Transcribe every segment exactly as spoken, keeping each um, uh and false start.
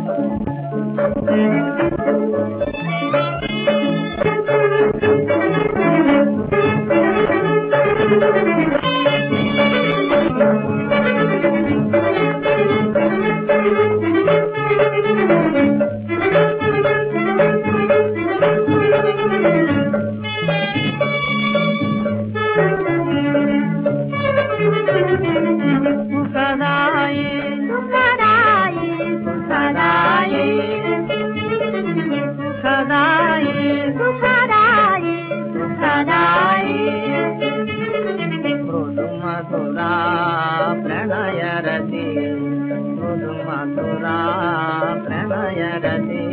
प्रणयरति मृदु मधुरा प्रणयरति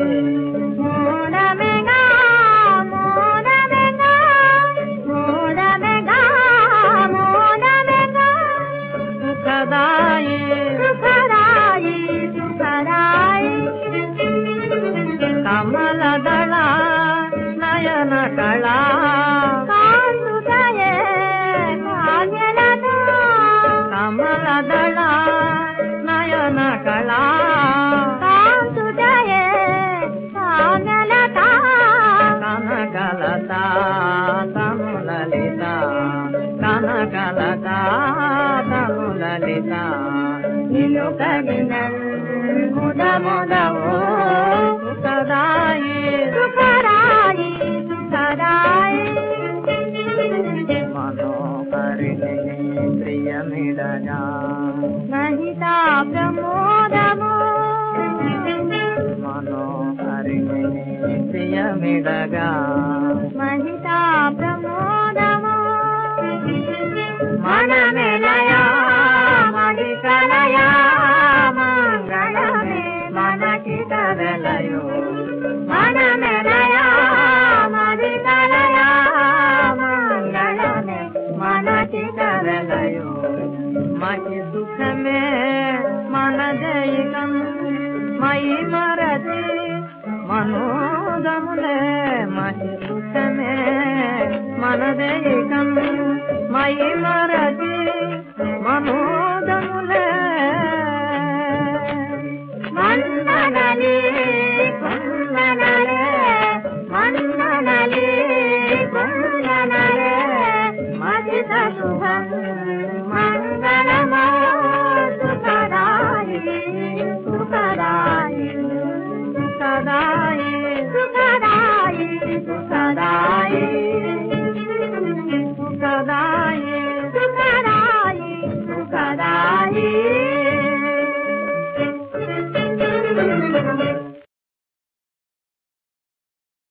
सुखदायी सुखदायी सुखदायी कमलदला नयन कला कमलदल नयन कला कांसुदये कामलता कनकलता तनुललिता कनकलता तनुललिता निनु कगिनल मुद मुदवो सुखदायी सुखदायी सुखदायी प्रियमिडगा महिता प्रमोदमो मनोहरिणी प्रियमिडगा महिता प्रमोदमो मनमेलया मणिकलया मंगलमे मनकितरलयो मनमेलया मणिकलया मंगलमे मनकितरलयो महि सुख में मन दैकम मयि मरति मनोगमुले महि सुख में मन दैकम मयि मरति मनो